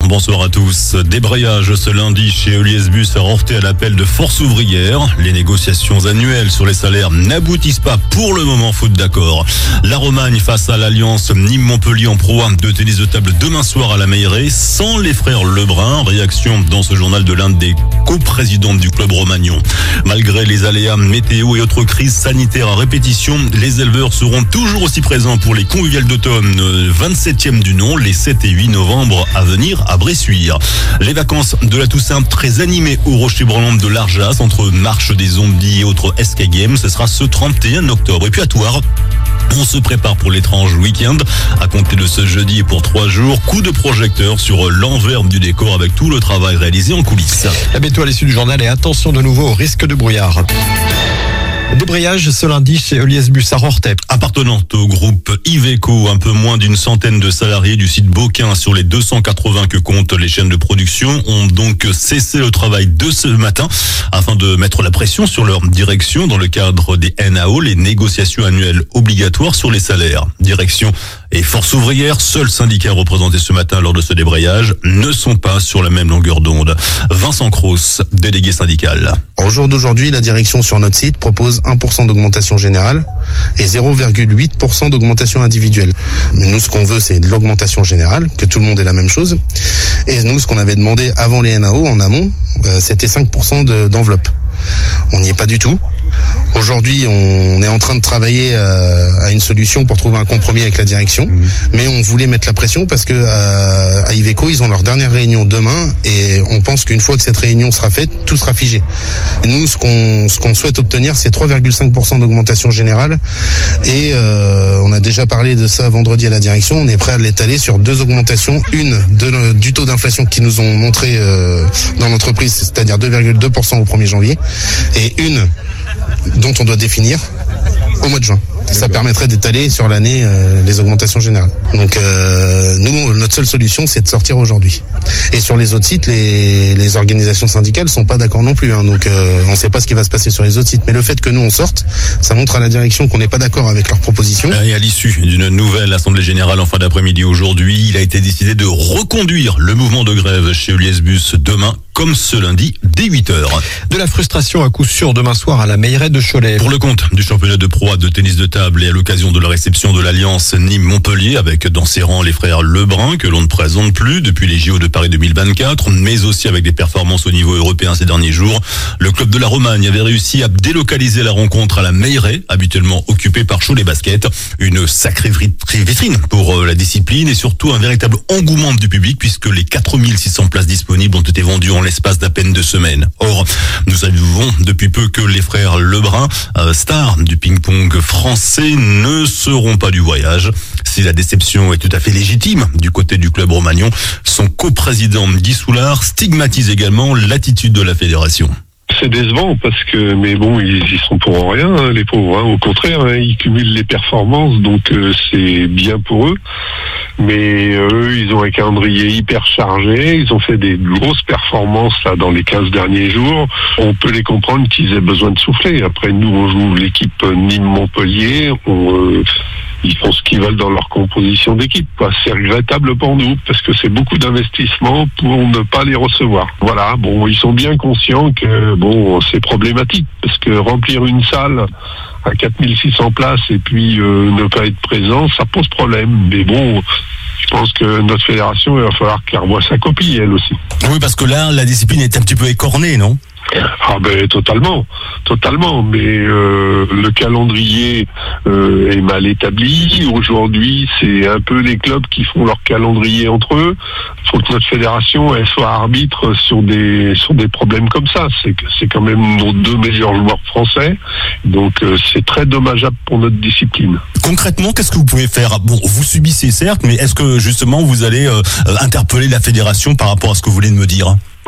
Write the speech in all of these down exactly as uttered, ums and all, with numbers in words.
bonsoir à tous. Débrayage ce lundi chez Heuliez Bus à Rorthais à l'appel de Force ouvrière. Les négociations annuelles sur les salaires n'aboutissent pas pour le moment, faute d'accord. La Romagne face à l'Alliance Nîmes-Montpellier en Pro un de tennis de table demain soir à la Meilleray sans les frères Lebrun. Réaction dans ce journal de l'un des coprésidentes du club romagnon. Malgré les aléas météo et autres crises sanitaires à répétition, les éleveurs seront toujours aussi présents pour les conviviales d'automne vingt-septième du nom, les sept et huit novembre à venir à Bressuire. Les vacances de la Toussaint très animées au Rocher Brelan de l'Arjas entre marche des zombies et autres escape games. Ce sera ce trente et un octobre. Et puis à Thouars, on se prépare pour l'étrange week-end. À compter de ce jeudi et pour trois jours, coup de projecteur sur l'envers du décor avec tout le travail réalisé en coulisses. À bientôt à l'issue du journal et attention de nouveau au risque de brouillard. Débrayage ce lundi chez Heuliez Bus à Rorthais. Appartenant au groupe Iveco, un peu moins d'une centaine de salariés du site Beauquin sur les deux cent quatre-vingts que comptent les chaînes de production ont donc cessé le travail de ce matin afin de mettre la pression sur leur direction dans le cadre des N A O, les négociations annuelles obligatoires sur les salaires. Direction et Force ouvrière, seuls syndicats représentés ce matin lors de ce débrayage, ne sont pas sur la même longueur d'onde. Vincent Cros, délégué syndical. Au jour d'aujourd'hui, la direction sur notre site propose un pour cent d'augmentation générale et zéro virgule huit pour cent d'augmentation individuelle. Nous, ce qu'on veut, c'est de l'augmentation générale, que tout le monde ait la même chose. Et nous, ce qu'on avait demandé avant les N A O, en amont, euh, c'était cinq pour cent de, d'enveloppe. On n'y est pas du tout. Aujourd'hui, on est en train de travailler euh, à une solution pour trouver un compromis avec la direction, mmh. mais on voulait mettre la pression parce que euh, à Iveco, ils ont leur dernière réunion demain et on pense qu'une fois que cette réunion sera faite, tout sera figé. Et nous, ce qu'on ce qu'on souhaite obtenir, c'est trois virgule cinq pour cent d'augmentation générale et euh, on a déjà parlé de ça vendredi à la direction. On est prêt à l'étaler sur deux augmentations, une de, du taux d'inflation qu'ils nous ont montré euh, dans l'entreprise, c'est-à-dire deux virgule deux pour cent au premier janvier, et une dont on doit définir au mois de juin. Ça permettrait d'étaler sur l'année euh, les augmentations générales. Donc euh, nous, notre seule solution, c'est de sortir aujourd'hui. Et sur les autres sites, les, les organisations syndicales sont pas d'accord non plus. Hein, donc euh, on ne sait pas ce qui va se passer sur les autres sites. Mais le fait que nous on sorte, ça montre à la direction qu'on n'est pas d'accord avec leurs propositions. Et à l'issue d'une nouvelle assemblée générale en fin d'après-midi aujourd'hui, il a été décidé de reconduire le mouvement de grève chez Heuliez Bus demain, comme ce lundi, dès huit heures. De la frustration à coup sûr demain soir à la Meilleray de Cholet. Pour le compte du championnat de Pro A de tennis de table et à l'occasion de la réception de l'Alliance Nîmes-Montpellier avec dans ses rangs les frères Lebrun que l'on ne présente plus depuis les J O de Paris deux mille vingt-quatre, mais aussi avec des performances au niveau européen ces derniers jours. Le club de la Romagne avait réussi à délocaliser la rencontre à la Meilleray, habituellement occupée par Cholet Basket. Une sacrée vitrine pour la discipline et surtout un véritable engouement du public puisque les quatre mille six cents places disponibles ont été vendues en l'espace d'à peine deux semaines. Or, nous savons depuis peu que les frères Lebrun, euh, stars du ping-pong français, ne seront pas du voyage. Si la déception est tout à fait légitime du côté du club romagnon, son coprésident Guy Soulard stigmatise également l'attitude de la fédération. C'est décevant parce que, mais bon, ils y sont pour rien, hein, les pauvres. Hein. Au contraire, hein, ils cumulent les performances, donc euh, c'est bien pour eux. Mais euh, eux, ils ont un calendrier hyper chargé. Ils ont fait des grosses performances là dans les quinze derniers jours. On peut les comprendre qu'ils aient besoin de souffler. Après, nous, on joue l'équipe Nîmes-Montpellier. On, euh, ils font ce qu'ils veulent dans leur composition d'équipe. Quoi. C'est regrettable pour nous parce que c'est beaucoup d'investissement pour ne pas les recevoir. Voilà. Bon, ils sont bien conscients que bon, c'est problématique parce que remplir une salle à quatre mille six cents places et puis euh, ne pas être présent, ça pose problème. Mais bon, je pense que notre fédération, il va falloir qu'elle revoie sa copie, elle aussi. Oui, parce que là, la discipline est un petit peu écornée, non ? Ah ben totalement, totalement. Mais euh, le calendrier euh, est mal établi. Aujourd'hui, c'est un peu les clubs qui font leur calendrier entre eux. Il faut que notre fédération elle soit arbitre sur des sur des problèmes comme ça. C'est c'est quand même nos deux meilleurs joueurs français. Donc euh, c'est très dommageable pour notre discipline. Concrètement, qu'est-ce que vous pouvez faire ? Bon, vous subissez certes, mais est-ce que justement vous allez euh, interpeller la fédération par rapport à ce que vous venez de me dire ?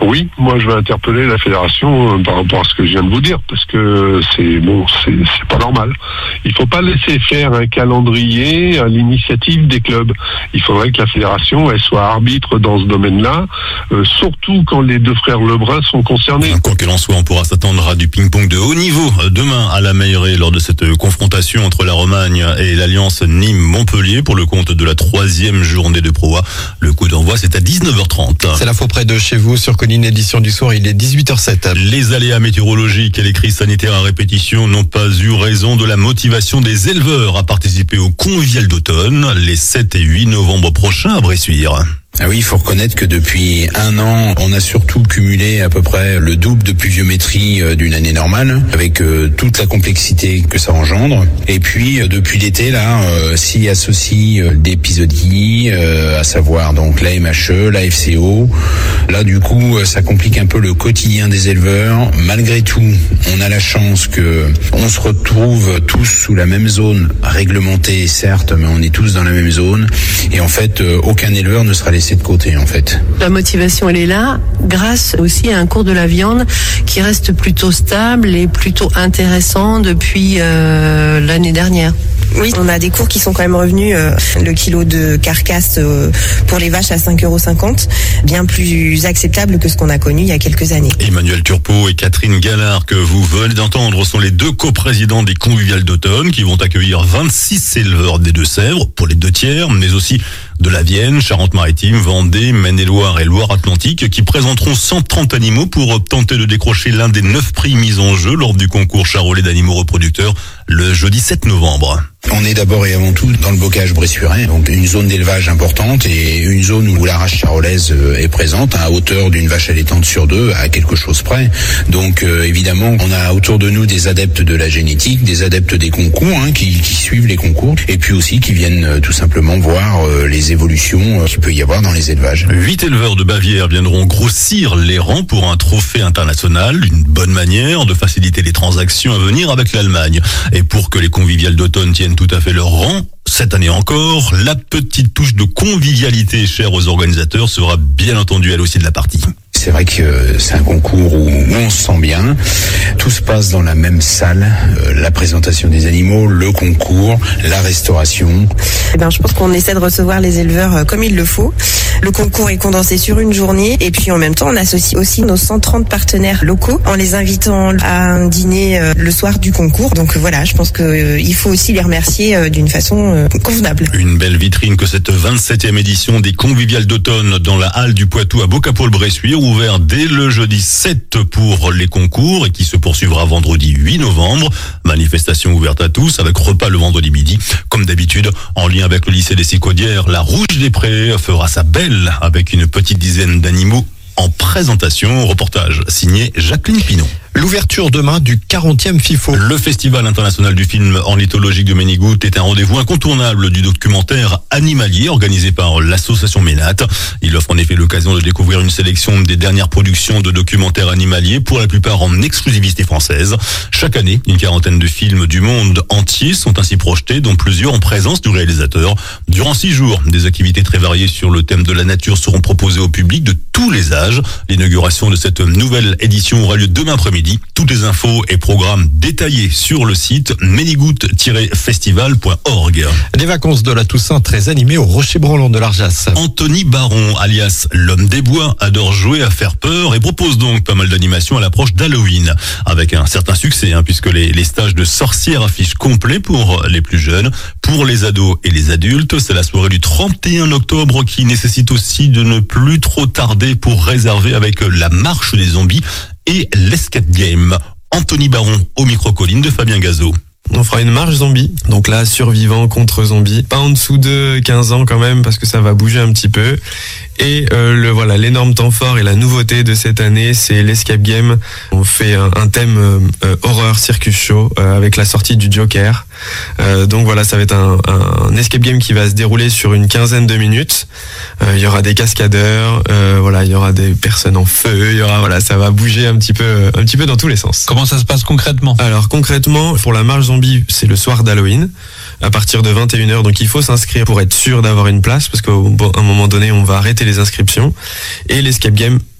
Oui, moi je vais interpeller la fédération euh, par rapport à ce que je viens de vous dire, parce que c'est bon, c'est, c'est pas normal. Il faut pas laisser faire un calendrier à l'initiative des clubs. Il faudrait que la fédération elle soit arbitre dans ce domaine-là, euh, surtout quand les deux frères Lebrun sont concernés. Quoi qu'il en soit, on pourra s'attendre à du ping-pong de haut niveau demain à la Meilleray lors de cette confrontation entre la Romagne et l'Alliance Nîmes-Montpellier pour le compte de la troisième journée de Pro A. Le coup d'envoi, c'est à dix-neuf heures trente. C'est l'info près de chez vous sur Colline, édition du soir, il est dix-huit heures sept. Les aléas météorologiques et les crises sanitaires à répétition n'ont pas eu raison de la motivation des éleveurs à participer au Convivial d'automne les sept et huit novembre prochains à Bressuire. Ah oui, il faut reconnaître que depuis un an, on a surtout cumulé à peu près le double de pluviométrie d'une année normale, avec euh, toute la complexité que ça engendre. Et puis, euh, depuis l'été, là, euh, s'y associe euh, d'épisodies, euh, à savoir donc la M H E, la F C O. Là, du coup, ça complique un peu le quotidien des éleveurs. Malgré tout, on a la chance que on se retrouve tous sous la même zone réglementée, certes, mais on est tous dans la même zone. Et en fait, euh, aucun éleveur ne sera laissé de côté en fait. La motivation elle est là grâce aussi à un cours de la viande qui reste plutôt stable et plutôt intéressant depuis euh, l'année dernière. Oui, on a des cours qui sont quand même revenus, euh, le kilo de carcasse euh, pour les vaches à cinq euros cinquante, bien plus acceptable que ce qu'on a connu il y a quelques années. Emmanuel Turpot et Catherine Gallard, que vous venez d'entendre, sont les deux coprésidents des Conviviales d'automne qui vont accueillir vingt-six éleveurs des Deux-Sèvres pour les deux tiers, mais aussi de la Vienne, Charente-Maritime, Vendée, Maine-et-Loire et Loire-Atlantique qui présenteront cent trente animaux pour tenter de décrocher l'un des neuf prix mis en jeu lors du concours charolais d'animaux reproducteurs le jeudi sept novembre. On est d'abord et avant tout dans le bocage bressuirais, donc une zone d'élevage importante et une zone où la race charolaise est présente à hauteur d'une vache allaitante sur deux, à quelque chose près. Donc euh, évidemment, on a autour de nous des adeptes de la génétique, des adeptes des concours hein, qui, qui suivent les concours et puis aussi qui viennent euh, tout simplement voir euh, les évolutions euh, qu'il peut y avoir dans les élevages. Huit éleveurs de Bavière viendront grossir les rangs pour un trophée international, une bonne manière de faciliter les transactions à venir avec l'Allemagne. Et pour que les conviviales d'automne tiennent tout à fait leur rang, cette année encore, la petite touche de convivialité chère aux organisateurs sera bien entendu elle aussi de la partie. C'est vrai que c'est un concours où, où on se sent bien. Tout se passe dans la même salle. Euh, la présentation des animaux, le concours, la restauration. Eh ben, je pense qu'on essaie de recevoir les éleveurs comme il le faut. Le concours est condensé sur une journée et puis en même temps, on associe aussi nos cent trente partenaires locaux en les invitant à un dîner euh, le soir du concours. Donc voilà, je pense qu'il euh, faut aussi les remercier euh, d'une façon euh, convenable. Une belle vitrine que cette vingt-septième édition des Conviviales d'automne dans la halle du Poitou à Bocapo-le-Bressuire, ouvert dès le jeudi sept pour les concours et qui se poursuivra vendredi huit novembre. Manifestation ouverte à tous avec repas le vendredi midi. Comme d'habitude, en lien avec le lycée des Sicaudières, la Rouge des Prés fera sa belle avec une petite dizaine d'animaux en présentation. Reportage signé Jacqueline Pinot. L'ouverture demain du quarantième FIFO. Le Festival international du film ornithologique de Ménigout est un rendez-vous incontournable du documentaire animalier organisé par l'association Ménat. Il offre en effet l'occasion de découvrir une sélection des dernières productions de documentaires animaliers, pour la plupart en exclusivité française. Chaque année, une quarantaine de films du monde entier sont ainsi projetés, dont plusieurs en présence du réalisateur. Durant six jours, des activités très variées sur le thème de la nature seront proposées au public de tous les âges. L'inauguration de cette nouvelle édition aura lieu demain après-midi. Toutes les infos et programmes détaillés sur le site ménigout tiret festival point org. Les vacances de la Toussaint très animées au Rocher Branlant de l'Arjas. Anthony Baron, alias l'homme des bois, adore jouer à faire peur et propose donc pas mal d'animations à l'approche d'Halloween. Avec un certain succès, hein, puisque les, les stages de sorcières affichent complet pour les plus jeunes. Pour les ados et les adultes, c'est la soirée du trente et un octobre qui nécessite aussi de ne plus trop tarder pour réserver avec la marche des zombies et l'escape game. Anthony Baron au micro-colline de Fabien Gazot. On fera une marche zombie, donc là survivant contre zombie, pas en dessous de quinze ans quand même parce que ça va bouger un petit peu. Et euh, le voilà, l'énorme temps fort et la nouveauté de cette année, c'est l'escape game. On fait un, un thème euh, horreur circus show euh, avec la sortie du Joker. Euh, donc voilà, ça va être un, un, un escape game qui va se dérouler sur une quinzaine de minutes. Euh, il y aura des cascadeurs, euh, voilà, il y aura des personnes en feu, il y aura voilà, ça va bouger un petit peu, un petit peu dans tous les sens. Comment ça se passe concrètement ? Alors concrètement, pour la marche zombie, c'est le soir d'Halloween à partir de vingt et une heures, donc il faut s'inscrire pour être sûr d'avoir une place parce qu'à un moment donné on va arrêter les inscriptions. Et l'escape game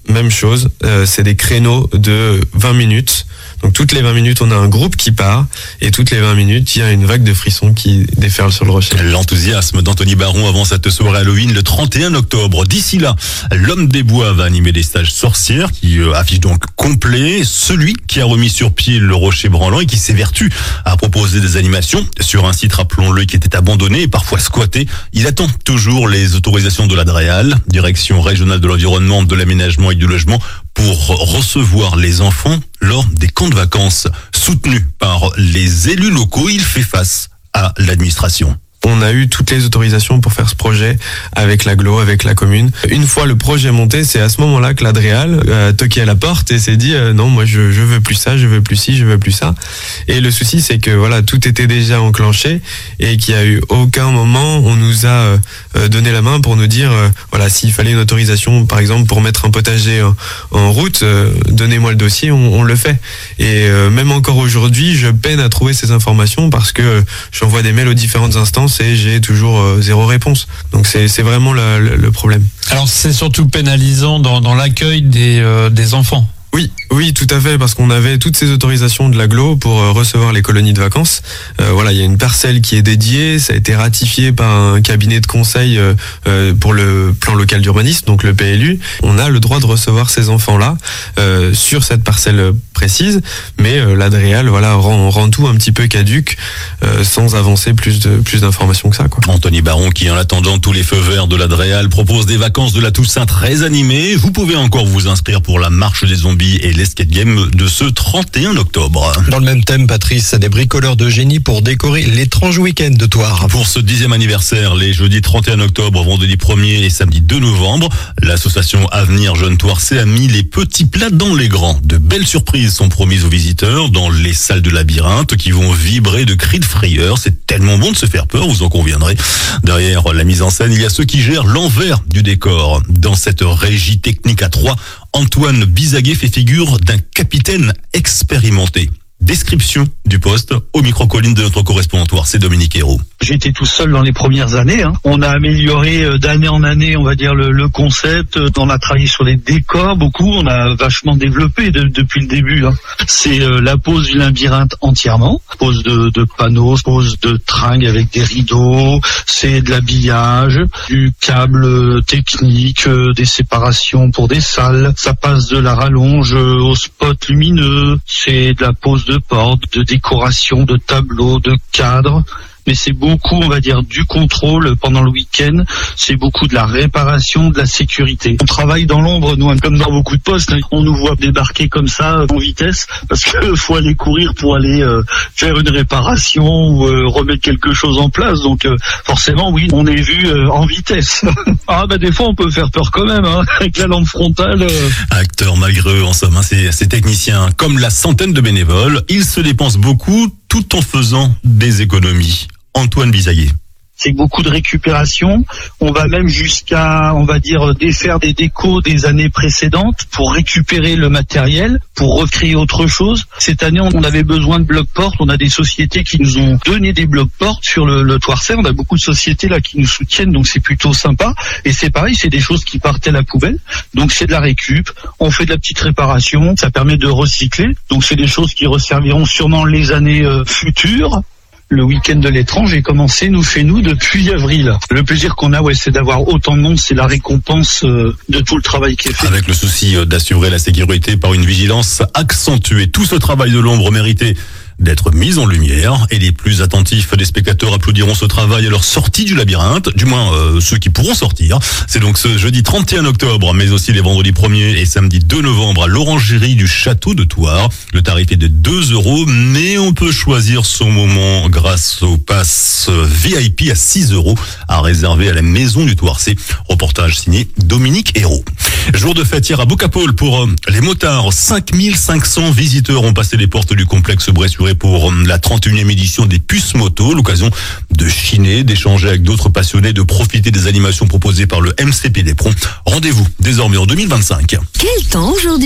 même chose, euh, c'est des créneaux de vingt minutes. Donc toutes les vingt minutes, on a un groupe qui part et toutes les vingt minutes, il y a une vague de frissons qui déferle sur le rocher. L'enthousiasme d'Anthony Baron avant cette soirée Halloween le trente et un octobre. D'ici là, l'homme des bois va animer des stages sorcières qui euh, affichent donc complet. Celui qui a remis sur pied le rocher branlant et qui s'évertue à proposer des animations sur un site, rappelons-le, qui était abandonné et parfois squatté. Il attend toujours les autorisations de l'A D R E A L, Direction régionale de l'environnement, de l'aménagement et du logement, pour recevoir les enfants lors des camps de vacances. Soutenu par les élus locaux, il fait face à l'administration. On a eu toutes les autorisations pour faire ce projet avec l'agglo, avec la commune. Une fois le projet monté, c'est à ce moment-là que l'A D R E A L a toqué à la porte et s'est dit euh, non, moi je, je veux plus ça, je veux plus ci, je veux plus ça. Et le souci, c'est que voilà, tout était déjà enclenché et qu'il y a eu aucun moment on nous a euh, donné la main pour nous dire euh, voilà, s'il fallait une autorisation, par exemple pour mettre un potager en, en route, euh, donnez-moi le dossier, on, on le fait. Et euh, même encore aujourd'hui, je peine à trouver ces informations parce que j'envoie des mails aux différentes instances et j'ai toujours euh, zéro réponse. Donc c'est, c'est vraiment la, le, le problème. Alors c'est surtout pénalisant dans, dans l'accueil des, euh, des enfants. Oui, oui, tout à fait, parce qu'on avait toutes ces autorisations de l'agglo pour euh, recevoir les colonies de vacances. Euh, voilà, il y a une parcelle qui est dédiée, ça a été ratifié par un cabinet de conseil euh, euh, pour le plan local d'urbanisme, donc le P L U. On a le droit de recevoir ces enfants-là euh, sur cette parcelle précise, mais euh, l'A D R E A L, voilà, rend, rend tout un petit peu caduque euh, sans avancer plus de plus d'informations que ça, quoi. Anthony Baron, qui en attendant tous les feux verts de l'A D R E A L, propose des vacances de la Toussaint très animées. Vous pouvez encore vous inscrire pour la marche des zombies et l'escape game de ce trente et un octobre. Dans le même thème, Patrice, des bricoleurs de génie pour décorer l'étrange week-end de Thouars. Pour ce dixième anniversaire, les jeudis trente et un octobre, vendredi premier et samedi deux novembre, l'association Avenir Jeunes Thouarsais a mis les petits plats dans les grands. De belles surprises sont promises aux visiteurs dans les salles de labyrinthe qui vont vibrer de cris de frayeur. C'est tellement bon de se faire peur, vous en conviendrez. Derrière la mise en scène, il y a ceux qui gèrent l'envers du décor. Dans cette régie technique à trois, Antoine Bizaguet fait figure d'un capitaine expérimenté. Description du poste au micro-colline de notre correspondant, c'est Dominique Hérault. J'étais tout seul dans les premières années. Hein. On a amélioré d'année en année, on va dire, le, le concept. On a travaillé sur les décors beaucoup. On a vachement développé de, depuis le début. Hein. C'est euh, la pose du labyrinthe entièrement. Pose de, de panneaux, pose de tringues avec des rideaux. C'est de l'habillage, du câble technique, euh, des séparations pour des salles. Ça passe de la rallonge au spot lumineux. C'est de la pose de de portes, de décoration, de tableaux, de cadres. Mais c'est beaucoup, on va dire, du contrôle pendant le week-end. C'est beaucoup de la réparation, de la sécurité. On travaille dans l'ombre, nous, comme dans beaucoup de postes. On nous voit débarquer comme ça, en vitesse, parce qu'il faut aller courir pour aller euh, faire une réparation ou euh, remettre quelque chose en place. Donc, euh, forcément, oui, on est vu euh, en vitesse. Ah, bah, des fois, on peut faire peur quand même, hein, avec la lampe frontale. Euh... Acteurs malgré eux, en somme, hein, ces, ces techniciens, comme la centaine de bénévoles, ils se dépensent beaucoup tout en faisant des économies. Antoine Bizaguet. C'est beaucoup de récupération. On va même jusqu'à, on va dire, défaire des décos des années précédentes pour récupérer le matériel, pour recréer autre chose. Cette année, on avait besoin de blocs-portes. On a des sociétés qui nous ont donné des blocs-portes sur le, le Thouarsais. On a beaucoup de sociétés là qui nous soutiennent, donc c'est plutôt sympa. Et c'est pareil, c'est des choses qui partaient à la poubelle. Donc c'est de la récup. On fait de la petite réparation. Ça permet de recycler. Donc c'est des choses qui resserviront sûrement les années euh, futures. Le week-end de l'étrange est commencé, nous fait nous, depuis avril. Le plaisir qu'on a, ouais, c'est d'avoir autant de monde, c'est la récompense euh, de tout le travail qui est fait. Avec le souci d'assurer la sécurité par une vigilance accentuée. Tout ce travail de l'ombre méritait d'être mis en lumière et les plus attentifs des spectateurs applaudiront ce travail à leur sortie du labyrinthe, du moins euh, ceux qui pourront sortir. C'est donc ce jeudi trente et un octobre, mais aussi les vendredis premier et samedi deux novembre à l'orangerie du château de Thouars. Le tarif est de deux euros, mais on peut choisir son moment grâce au pass V I P à six euros à réserver à la maison du Thouarsais. Reportage signé Dominique Hérault. Jour de fête hier à Bocapole pour les motards. cinq mille cinq cents visiteurs ont passé les portes du complexe Bressuret pour la trente et unième édition des puces moto. L'occasion de chiner, d'échanger avec d'autres passionnés, de profiter des animations proposées par le M C P des Pros. Rendez-vous désormais en deux mille vingt-cinq. Quel temps aujourd'hui ?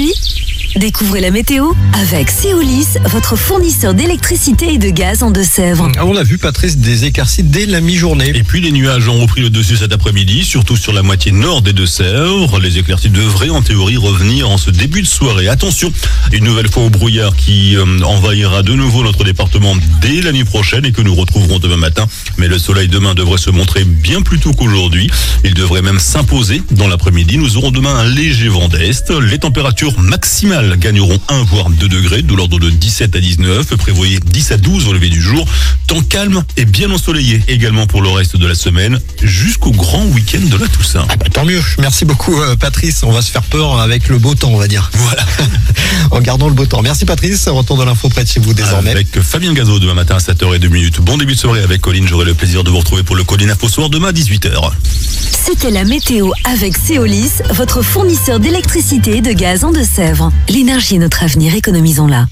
Découvrez la météo avec Céolis, votre fournisseur d'électricité et de gaz en Deux-Sèvres. On a vu, Patrice, des éclaircies dès la mi-journée. Et puis les nuages ont repris le dessus cet après-midi, surtout sur la moitié nord des Deux-Sèvres. Les éclaircies devraient en théorie revenir en ce début de soirée. Attention, une nouvelle fois au brouillard qui euh, envahira de nouveau notre département dès la nuit prochaine et que nous retrouverons demain matin. Mais le soleil demain devrait se montrer bien plus tôt qu'aujourd'hui. Il devrait même s'imposer dans l'après-midi. Nous aurons demain un léger vent d'est. Les températures maximales gagneront un voire deux degrés, de l'ordre de dix-sept à dix-neuf. Prévoyez dix à douze au lever du jour. Temps calme et bien ensoleillé également pour le reste de la semaine jusqu'au grand week-end de la Toussaint. Ah bah, tant mieux. Merci beaucoup, euh, Patrice. On va se faire peur avec le beau temps, on va dire. Voilà. En gardant le beau temps. Merci, Patrice. Retour de l'info près de chez vous désormais. Avec Fabien Gazot demain matin à sept heures zéro deux. Bon début de soirée avec Colline. J'aurai le plaisir de vous retrouver pour le Colline Info Soir demain à dix-huit heures. C'était la météo avec Céolis, votre fournisseur d'électricité et de gaz en Deux-Sèvres. L'énergie est notre avenir, économisons-la.